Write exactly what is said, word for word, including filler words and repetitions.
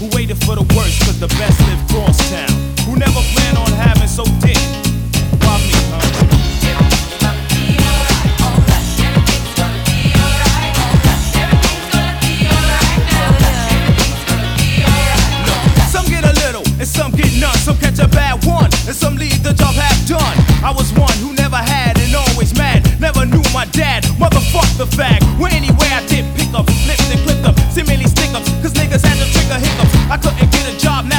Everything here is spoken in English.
who waited for the worst, cause the best live crosstown.